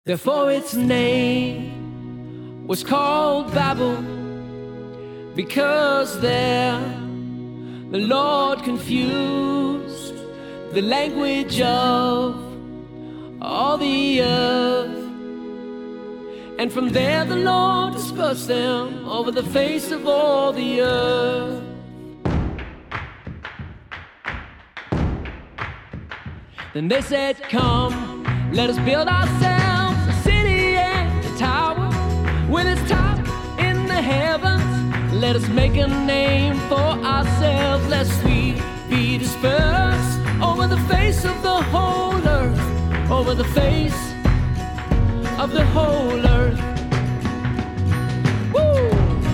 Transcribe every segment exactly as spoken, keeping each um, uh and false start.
Therefore its name was called Babel, because there the Lord confused the language of all the earth. And from there the Lord dispersed them over the face of all the earth. Then they said, come, let us build ourselves a city and a tower with its top in the heavens. Let us make a name for ourselves, lest we be dispersed over the face of the whole earth, over the face of the whole earth. Woo!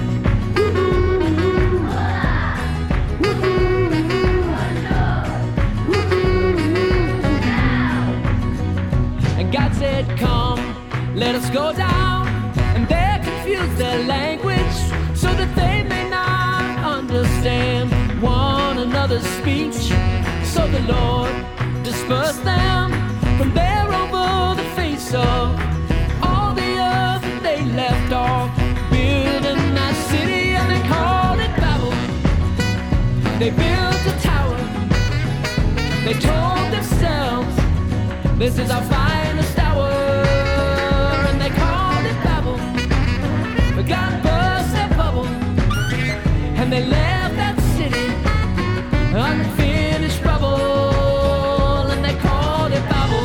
And God said, come, let us go down and there confuse their language, so that they may not understand one another's speech. So the Lord dispersed them from there over the face of all the earth. And they left off building that city, and they called it Babel. They built a tower. They told themselves, this is our finest hour. And they called it Babel. But God burst that bubble, and they left that city unfinished rubble. And they called it Babel.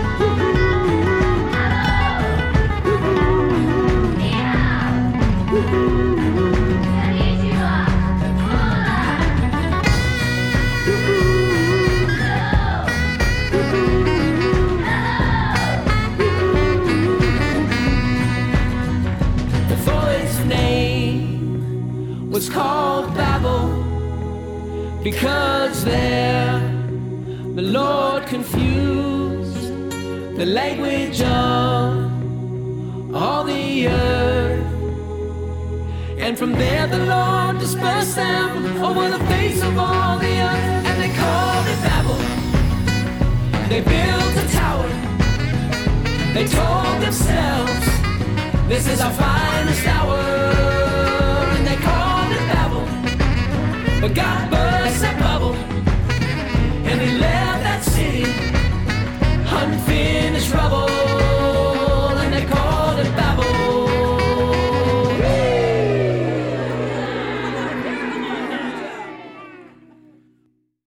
Was called Babel, because there the Lord confused the language of all the earth. And from there the Lord dispersed them over the face of all the earth. And they called it Babel. They built a tower. They told themselves, this is our finest hour. And they called But God burst